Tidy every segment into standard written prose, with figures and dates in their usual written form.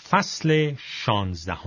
فصل 16.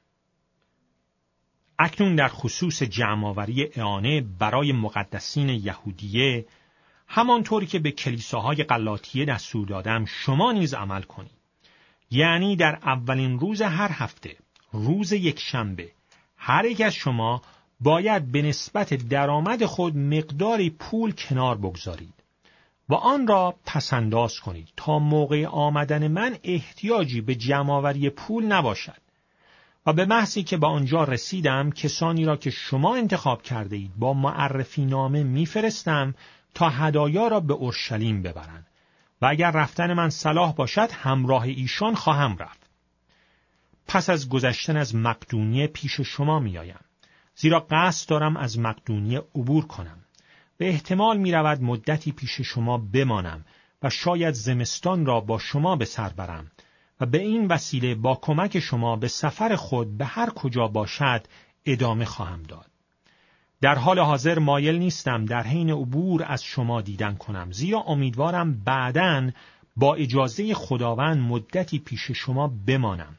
اکنون در خصوص جمع‌آوری اعانه برای مقدسین یهودیه، همانطوری که به کلیساهای غلاطیه دستور دادم شما نیز عمل کنید. یعنی در اولین روز هر هفته، روز یکشنبه، هر یک از شما باید به نسبت درآمد خود مقداری پول کنار بگذارید و آن را پسنداز کنید تا موقع آمدن من احتیاجی به جمع‌آوری پول نباشد. و به محضی که به آنجا رسیدم کسانی را که شما انتخاب کرده اید با معرفی نامه میفرستم تا هدایا را به اورشلیم ببرند و اگر رفتن من صلاح باشد همراه ایشان خواهم رفت. پس از گذشتن از مقدونیه پیش شما میآیم، زیرا قصد دارم از مقدونیه عبور کنم. به احتمال می رود مدتی پیش شما بمانم و شاید زمستان را با شما به سر برم و به این وسیله با کمک شما به سفر خود به هر کجا باشد ادامه خواهم داد. در حال حاضر مایل نیستم در حین عبور از شما دیدن کنم، زیرا امیدوارم بعداً با اجازه خداوند مدتی پیش شما بمانم.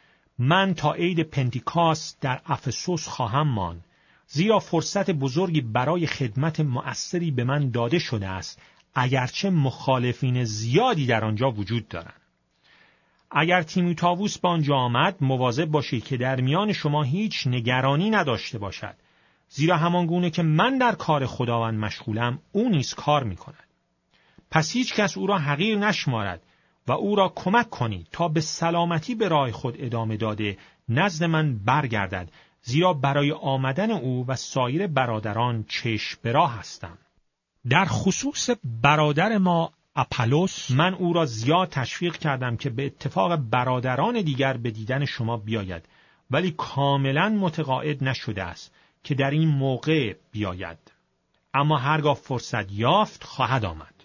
من تا عید پنتیکاست در افسوس خواهم ماند، زیرا فرصت بزرگی برای خدمت مؤثری به من داده شده است، اگرچه مخالفین زیادی در آنجا وجود دارند. اگر تیموتائوس به آنجا آمد، مواظب باشید که در میان شما هیچ نگرانی نداشته باشد، زیرا همان گونه که من در کار خداوند مشغولم، او نیز کار می‌کند. پس هیچ کس او را حقیر نشمارد و او را کمک کنید تا به سلامتی به راه خود ادامه داده نزد من برگردد، زیرا برای آمدن او و سایر برادران چشم به راه هستم. در خصوص برادر ما اپولوس، من او را زیاد تشویق کردم که به اتفاق برادران دیگر به دیدن شما بیاید، ولی کاملا متقاعد نشده است که در این موقع بیاید. اما هرگاه فرصت یافت خواهد آمد.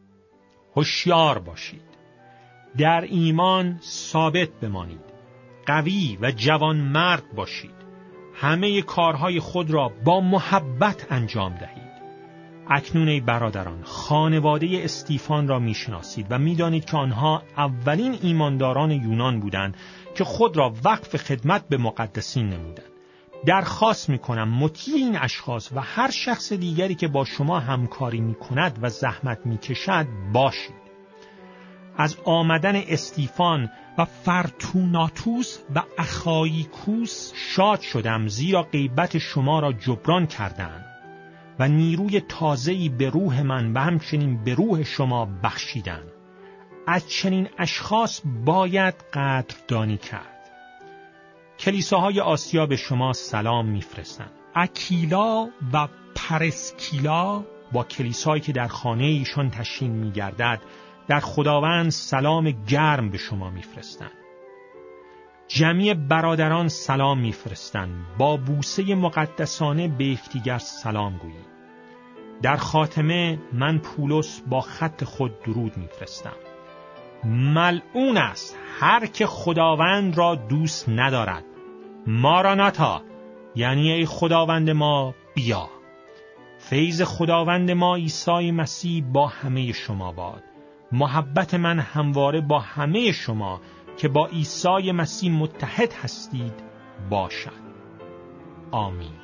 هوشیار باشید. در ایمان ثابت بمانید. قوی و جوان مرد باشید. همه کارهای خود را با محبت انجام دهید. اکنون ای برادران، خانواده استیفان را میشناسید و میدانید که آنها اولین ایمانداران یونان بودند که خود را وقف خدمت به مقدسین نمودند. درخواست میکنم مطیع این اشخاص و هر شخص دیگری که با شما همکاری میکند و زحمت میکشد باشید. از آمدن استیفان و فرتوناتوس و اخایکوس شاد شدم، زیرا غیبت شما را جبران کردند و نیروی تازه‌ای به روح من و همچنین به روح شما بخشیدند. از چنین اشخاص باید قدردانی کرد. کلیساهای آسیا به شما سلام میفرستند. اکیلا و پرسکیلا با کلیسایی که در خانه ایشان تشییع می‌گردد در خداوند سلام گرم به شما میفرستند. جمعی برادران سلام میفرستند. با بوسه مقدسانه به یکدیگر سلام گویید. در خاتمه من پولس با خط خود درود میفرستم. ملعون است هر که خداوند را دوست ندارد. ماراناتا، یعنی ای خداوند ما بیا. فیض خداوند ما عیسی مسیح با همه شما باد. محبت من همواره با همه شما که با عیسی مسیح متحد هستید باشد. آمین.